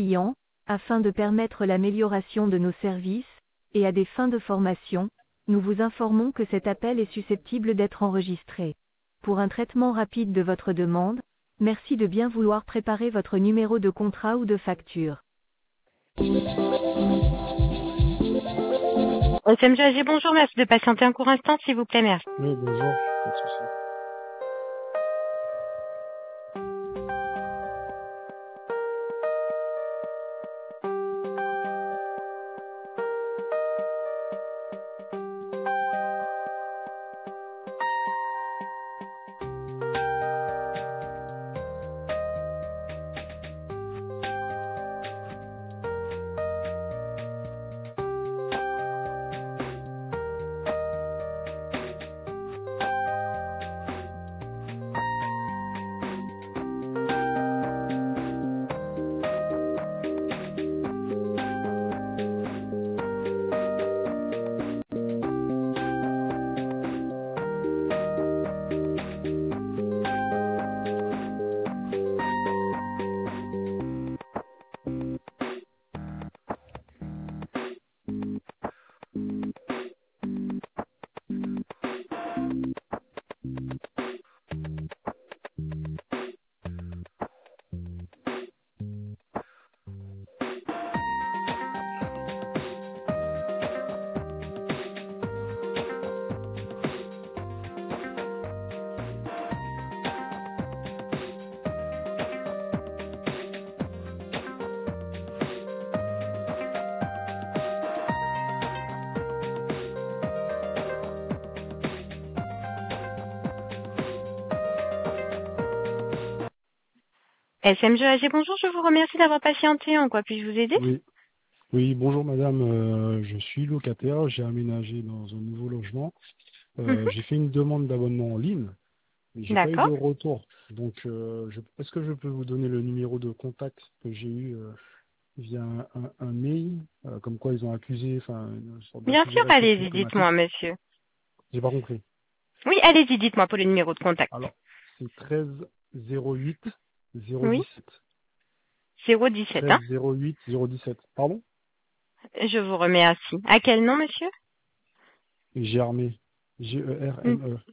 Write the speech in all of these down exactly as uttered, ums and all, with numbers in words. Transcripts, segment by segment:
clients, afin de permettre l'amélioration de nos services, et à des fins de formation, nous vous informons que cet appel est susceptible d'être enregistré. Pour un traitement rapide de votre demande, merci de bien vouloir préparer votre numéro de contrat ou de facture. S M G A G, bonjour, merci de patienter un court instant, s'il vous plaît, merci. Oui, bonjour, pas de souci. S M G A G, bonjour, je vous remercie d'avoir patienté. En quoi puis-je vous aider? Oui, oui, bonjour madame, euh, je suis locataire, j'ai aménagé dans un nouveau logement. Euh, Mhm. j'ai fait une demande d'abonnement en ligne, mais j'ai pas eu de D'accord. retour. Donc, euh, je- est-ce que je peux vous donner le numéro de contact que j'ai eu euh, via un, un- un mail, euh, comme quoi ils ont accusé, enfin, une sorte Bien sûr, d'accusation allez-y, psychomatique. dites-moi, monsieur. J'ai pas compris. Oui, allez-y, dites-moi pour le numéro de contact. Alors, c'est treize zéro huit zéro Oui, dix-sept. zéro dix-sept, treize hein. zéro huit zéro dix-sept. Pardon? Je vous remercie. À quel nom, monsieur? Germé. G E R Mm. M E.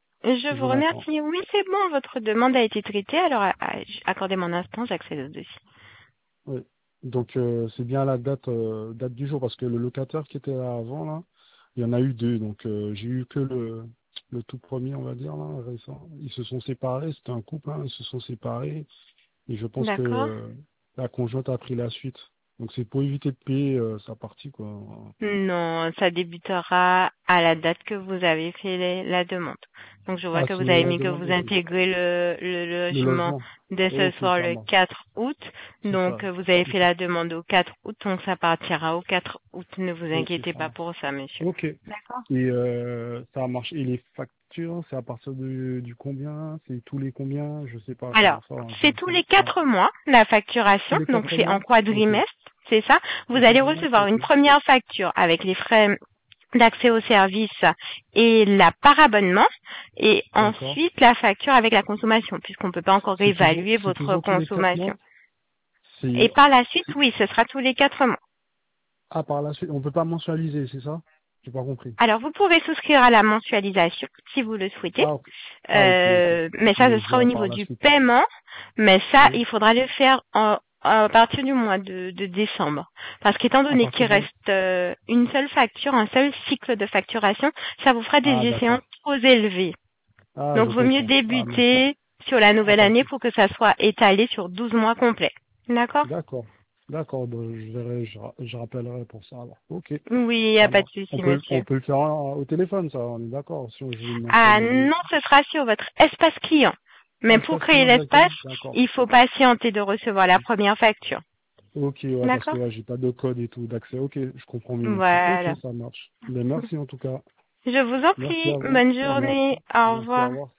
Je vous Jonathan. remercie. Oui, c'est bon, votre demande a été traitée. Alors, à- à- accordez-moi un instant, j'accède au dossier. Oui. Donc euh, c'est bien la date euh, date du jour parce que le locataire qui était là avant là, il y en a eu deux. Donc euh, j'ai eu que le le tout premier on va dire là récent. Ils se sont séparés, c'était un couple, hein, ils se sont séparés et je pense que D'accord. euh, la conjointe a pris la suite. Donc c'est pour éviter de payer euh, sa partie quoi. Non, ça débutera à la date que vous avez fait les- la demande. Donc je vois Ah que vous c'est avez la mis que demande, vous ok. intégrez le, le Le logement logement. dès ce Ok, soir ça le marche. quatre août. C'est ça. Donc euh, vous avez fait Ok. la demande au quatre août, donc ça partira au quatre août. Ne vous Ok, inquiétez ça pas marche. pour ça, monsieur. Ok. Et D'accord. euh, ça marche. Et les factures, c'est à partir de, du combien? C'est tous les combien? Je sais pas Alors, comment ça va. c'est tous les quatre mois la Tous facturation, les donc quatre c'est en mois? Ok. quadrimestre, c'est ça. Vous En allez quadrimestre? recevoir une Ok. première facture avec les frais d'accès au service et la par abonnement, et D'accord. ensuite la facture avec la consommation, puisqu'on ne peut pas encore C'est toujours, évaluer c'est votre toujours tous les quatre consommation. mois? C'est, Et par la suite, oui, ce sera tous les quatre mois. ah, par la suite, on peut pas mensualiser, c'est ça? J'ai pas compris. Alors, vous pouvez souscrire à la mensualisation si vous le souhaitez, Ah, ok. Ah, ok, ok. Euh, mais ça, ce Mais je sera au verrai par niveau la du suite. paiement, mais ça, Oui. il faudra le faire en- à partir du mois de, de décembre. Parce qu'étant À donné qu'il partir de, reste euh, une seule facture, un seul cycle de facturation, ça vous fera des ah, échéances d'accord. trop élevées. Ah, Donc, je vaut mieux comprends. Ah, mais ça, débuter sur la à nouvelle année partir. pour que ça soit étalé sur douze mois complets. D'accord? D'accord. D'accord, ben, je verrai, je, ra- je rappellerai pour ça alors. Ok. Oui, il n'y a Ça pas de marche. souci, On peut, on monsieur. peut le faire euh, au téléphone, ça, on est d'accord, si on veut une Ah mensualité. non, ce sera sur votre espace client. Ah, Mais pour espace créer client l'espace, directement? D'accord. il faut patienter de recevoir la première facture. Ok, ouais, parce que D'accord? là, j'ai pas de code et tout d'accès. Ok, je comprends mieux maintenant. Ok, Voilà. ça marche. Mais merci en tout cas. Je vous en Merci prie. à vous. Bonne Ah, merci. journée. Au Merci, au revoir. revoir.